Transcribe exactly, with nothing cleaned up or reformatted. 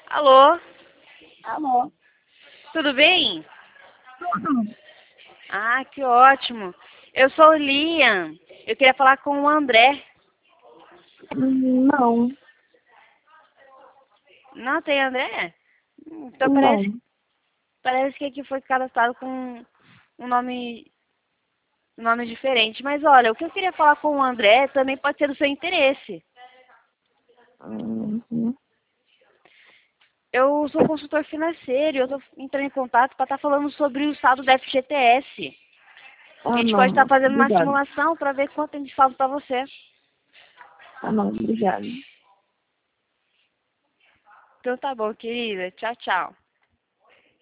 Alô, Alô? tudo bem? Tudo? Ah, que ótimo. Eu sou o Liam. Eu queria falar com o André. Hum, Não, Não tem André? Hum, Então parece, não. parece que aqui foi cadastrado com um nome, um nome diferente. Mas olha, o que eu queria falar com o André também pode ser do seu interesse. Uhum. Eu sou consultor financeiro e eu estou entrando em contato para estar falando sobre o saldo da F G T S. Que Ah, a gente pode não, estar não. fazendo uma Obrigado. simulação para ver quanto a gente saldo para você. Ah, não, obrigado. Então tá bom, querida. Tchau, tchau.